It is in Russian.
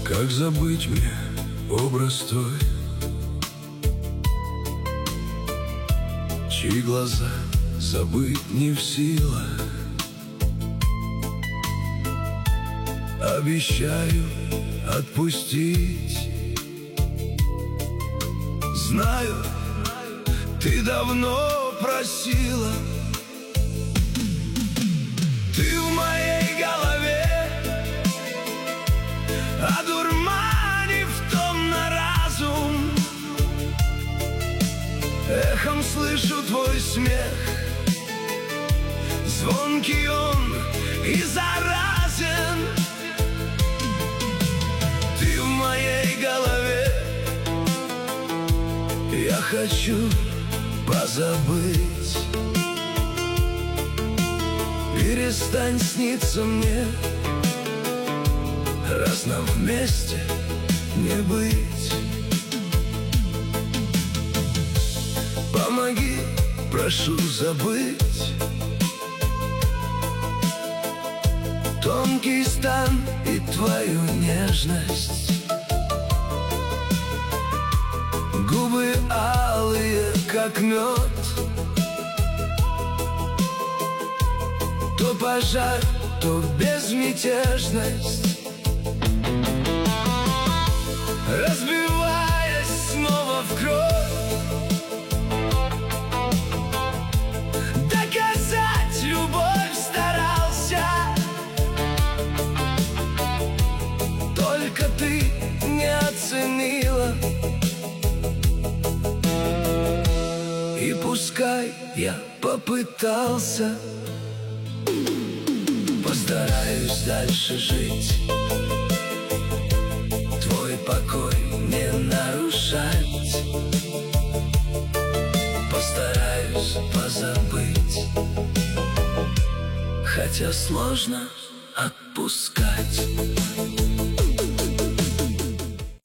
Как забыть мне образ твой, чьи глаза забыть не в силах? Обещаю отпустить. Знаю, ты давно просила. Ты в моей голове, одурманив томно разум. Эхом слышу твой смех, звонкий он и заразен. Ты в моей голове, я хочу позабыть. Перестань сниться мне, раз нам вместе не быть. Помоги, прошу забыть тонкий стан и твою нежность. Губы алые, как мед, то пожар, то безмятежность. Разбиваясь снова в кровь, доказать любовь старался. Только ты не оценила. И пускай я попытался, постараюсь дальше жить, твой покой не нарушать. Постараюсь позабыть, хотя сложно отпускать.